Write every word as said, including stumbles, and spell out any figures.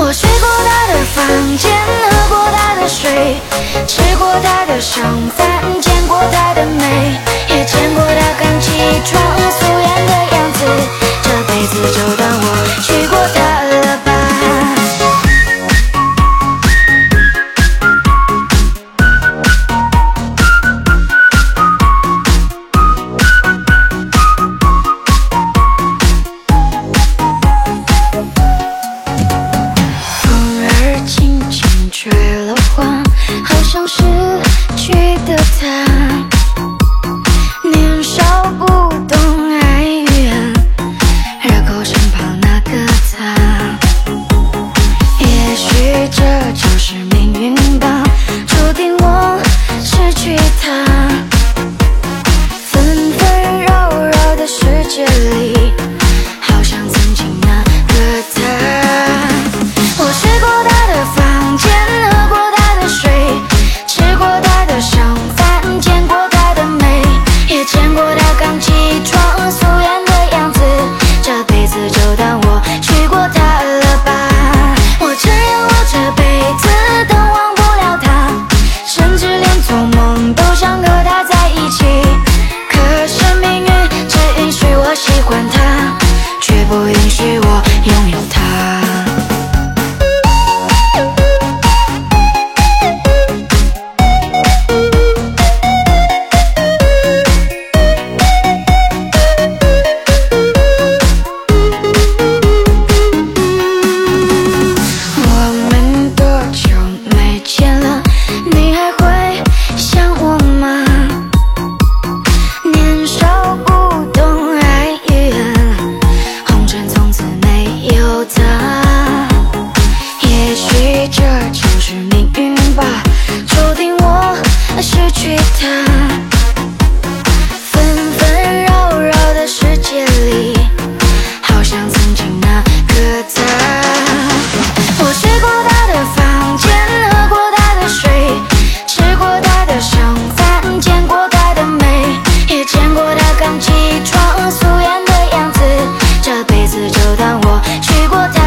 我睡过他的房间，喝过他的水，吃过他的剩饭，见过他的美，也见过他刚起床素颜的样子。这辈子就当我娶过她了吧。吹了风，好像失去的他，年少不懂爱与恨，热狗身旁那个他，也许这就是命运吧，注定我失去他。纷纷扰扰的世界里，好像曾经那个他，我睡过他的房间，喝过他的水，吃过他的剩饭，见过他的美，也见过他刚起床素颜的样子。这辈子就当我娶过她了吧。我承认我这辈子都忘不了他，甚至连做梦都想和他在一起。可是命运只允许我喜欢他，却不允许我拥有他。这就是命运吧，注定我失去他。纷纷扰扰的世界里，好像曾经那个他。我睡过他的房间，喝过他的水，吃过他的剩饭，见过他的美，也见过他刚起床素颜的样子。这辈子就当我娶过他。